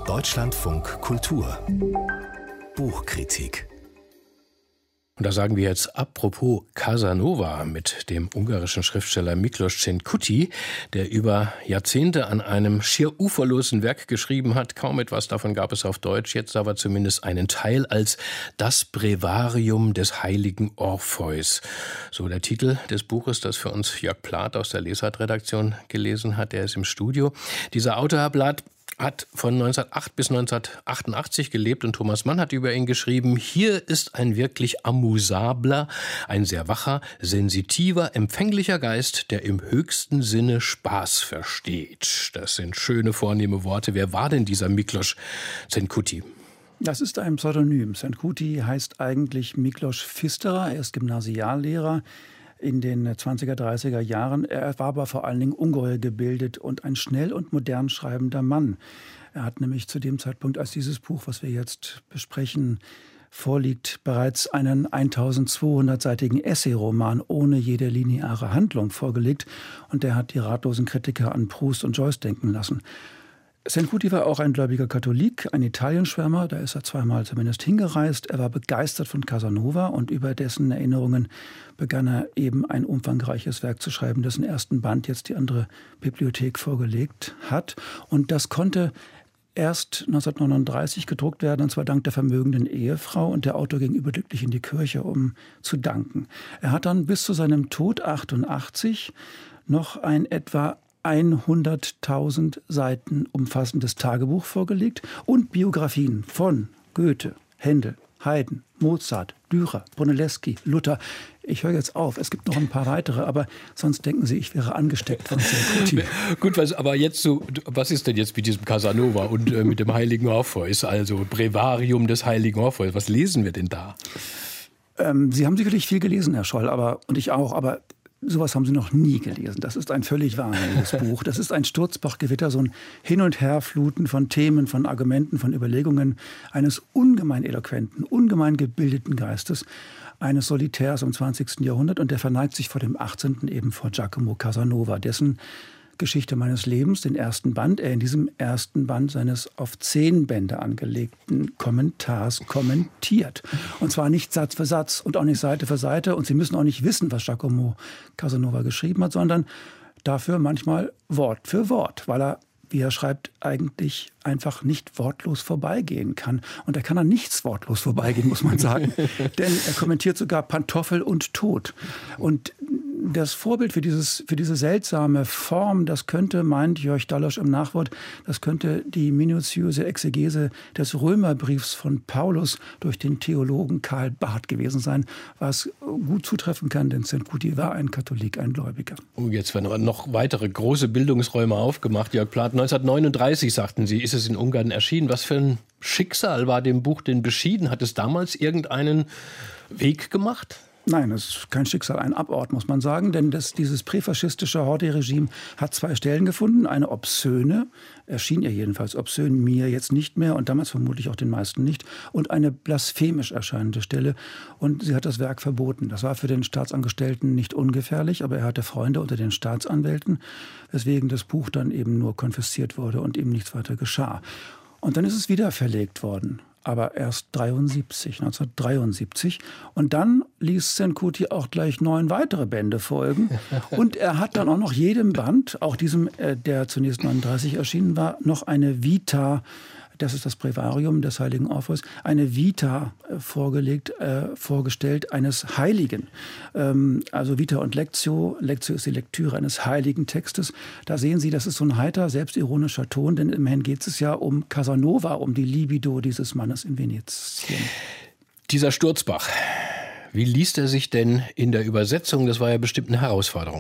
Deutschlandfunk Kultur Buchkritik. Und da sagen wir jetzt apropos Casanova mit dem ungarischen Schriftsteller Miklós Csenkuti, der über Jahrzehnte an einem schier uferlosen Werk geschrieben hat. Kaum etwas davon gab es auf Deutsch, jetzt aber zumindest einen Teil als Das Brevarium des heiligen Orpheus. So der Titel des Buches, das für uns Jörg Plath aus der Lesart-Redaktion gelesen hat. Der ist im Studio. Dieser Autor, Herr Plath, hat von 1908 bis 1988 gelebt und Thomas Mann hat über ihn geschrieben: Hier ist ein wirklich amusabler, ein sehr wacher, sensitiver, empfänglicher Geist, der im höchsten Sinne Spaß versteht. Das sind schöne, vornehme Worte. Wer war denn dieser Miklós Csenkuti? Das ist ein Pseudonym. Csenkuti heißt eigentlich Miklós Pfisterer. Er ist Gymnasiallehrer in den 20er, 30er Jahren. Er war aber vor allen Dingen ungeheuer gebildet und ein schnell und modern schreibender Mann. Er hat nämlich zu dem Zeitpunkt, als dieses Buch, was wir jetzt besprechen, vorliegt, bereits einen 1200-seitigen Essay-Roman ohne jede lineare Handlung vorgelegt. Und der hat die ratlosen Kritiker an Proust und Joyce denken lassen. Csenkuti war auch ein gläubiger Katholik, ein Italienschwärmer, da ist er zweimal zumindest hingereist. Er war begeistert von Casanova und über dessen Erinnerungen begann er eben ein umfangreiches Werk zu schreiben, dessen ersten Band jetzt die andere Bibliothek vorgelegt hat. Und das konnte erst 1939 gedruckt werden, und zwar dank der vermögenden Ehefrau. Und der Autor ging überglücklich in die Kirche, um zu danken. Er hat dann bis zu seinem Tod 88 noch ein etwa 100.000 Seiten umfassendes Tagebuch vorgelegt und Biografien von Goethe, Händel, Haydn, Mozart, Dürer, Brunelleschi, Luther. Ich höre jetzt auf, es gibt noch ein paar weitere, aber sonst denken Sie, ich wäre angesteckt von Csenkuti. Gut, aber jetzt so, was ist denn jetzt mit diesem Casanova und mit dem heiligen Orpheus, also Brevarium des heiligen Orpheus? Was lesen wir denn da? Sie haben sicherlich viel gelesen, Herr Scholl, und ich auch, aber sowas haben Sie noch nie gelesen. Das ist ein völlig wahnsinniges Buch. Das ist ein Sturzbachgewitter, so ein Hin- und Herfluten von Themen, von Argumenten, von Überlegungen eines ungemein eloquenten, ungemein gebildeten Geistes, eines Solitärs im 20. Jahrhundert. Und der verneigt sich vor dem 18. eben vor Giacomo Casanova, dessen Geschichte meines Lebens, den ersten Band, er in diesem ersten Band seines auf 10 Bände angelegten Kommentars kommentiert. Und zwar nicht Satz für Satz und auch nicht Seite für Seite. Und Sie müssen auch nicht wissen, was Giacomo Casanova geschrieben hat, sondern dafür manchmal Wort für Wort, weil er, wie er schreibt, eigentlich einfach nicht wortlos vorbeigehen kann. Und er kann an nichts wortlos vorbeigehen, muss man sagen. Denn er kommentiert sogar Pantoffel und Tod. Und das Vorbild für diese seltsame Form, das könnte, meint Jörg Dallosch im Nachwort, das könnte die minutiöse Exegese des Römerbriefs von Paulus durch den Theologen Karl Barth gewesen sein, was gut zutreffen kann, denn Csenkuti war ein Katholik, ein Gläubiger. Oh, jetzt werden noch weitere große Bildungsräume aufgemacht. Jörg Plath, 1939, sagten Sie, ist es in Ungarn erschienen. Was für ein Schicksal war dem Buch denn beschieden? Hat es damals irgendeinen Weg gemacht? Nein, es ist kein Schicksal, ein Abort, muss man sagen. Denn dieses präfaschistische Horde-Regime hat 2 Stellen gefunden. Eine obszöne, erschien ihr jedenfalls obszön, mir jetzt nicht mehr und damals vermutlich auch den meisten nicht. Und eine blasphemisch erscheinende Stelle. Und sie hat das Werk verboten. Das war für den Staatsangestellten nicht ungefährlich, aber er hatte Freunde unter den Staatsanwälten, weswegen das Buch dann eben nur konfisziert wurde und ihm nichts weiter geschah. Und dann ist es wieder verlegt worden. Aber erst 1973. Und dann ließ Csenkuti auch gleich 9 weitere Bände folgen. Und er hat dann auch noch jedem Band, auch diesem, der zunächst 39 erschienen war, noch eine Vita, das ist das Brevarium des heiligen Orpheus, eine Vita vorgestellt eines Heiligen. Also Vita und Lectio. Lectio ist die Lektüre eines heiligen Textes. Da sehen Sie, das ist so ein heiter, selbstironischer Ton, denn immerhin geht es ja um Casanova, um die Libido dieses Mannes in Venetien. Dieser Sturzbach, wie liest er sich denn in der Übersetzung? Das war ja bestimmt eine Herausforderung.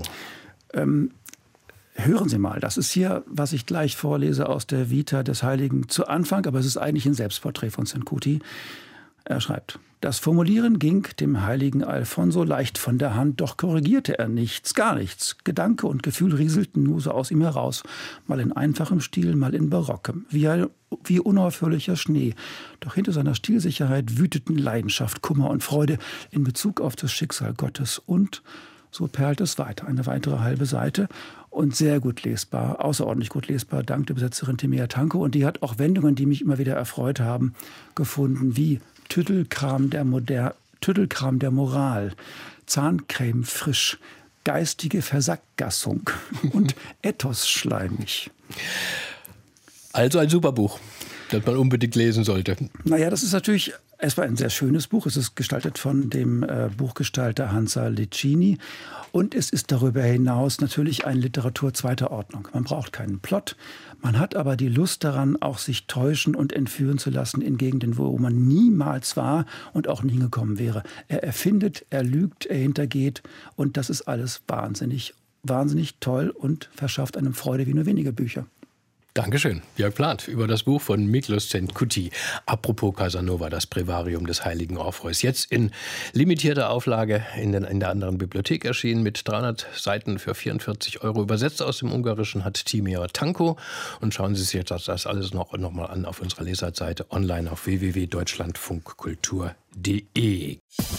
Hören Sie mal, das ist hier, was ich gleich vorlese aus der Vita des Heiligen zu Anfang, aber es ist eigentlich ein Selbstporträt von Csenkuti. Er schreibt: Das Formulieren ging dem heiligen Alfonso leicht von der Hand, doch korrigierte er nichts, gar nichts. Gedanke und Gefühl rieselten nur so aus ihm heraus, mal in einfachem Stil, mal in barockem, wie unaufhörlicher Schnee. Doch hinter seiner Stilsicherheit wüteten Leidenschaft, Kummer und Freude in Bezug auf das Schicksal Gottes. Und so perlt es weiter, eine weitere halbe Seite. und sehr gut lesbar, außerordentlich gut lesbar, dank der Übersetzerin Timea Tanko. Und die hat auch Wendungen, die mich immer wieder erfreut haben, gefunden, wie Tüttelkram der Moral, Zahncreme frisch, geistige Versackgassung und Ethos schleimig. Also ein super Buch, das man unbedingt lesen sollte. Naja, das ist natürlich erstmal ein sehr schönes Buch. Es ist gestaltet von dem Buchgestalter Hansa Licini. Und es ist darüber hinaus natürlich eine Literatur zweiter Ordnung. Man braucht keinen Plot. Man hat aber die Lust daran, auch sich täuschen und entführen zu lassen in Gegenden, wo man niemals war und auch nie hingekommen wäre. Er erfindet, er lügt, er hintergeht. Und das ist alles wahnsinnig, wahnsinnig toll und verschafft einem Freude wie nur wenige Bücher. Dankeschön, Jörg Plath, über das Buch von Miklos Cenkuti. Apropos Casanova, das Breviarium des heiligen Orpheus. Jetzt in limitierter Auflage in der anderen Bibliothek erschienen, mit 300 Seiten für 44 €. Übersetzt aus dem Ungarischen hat Timea Tanko. Und schauen Sie sich jetzt das alles noch mal an auf unserer Lesartseite online auf www.deutschlandfunkkultur.de.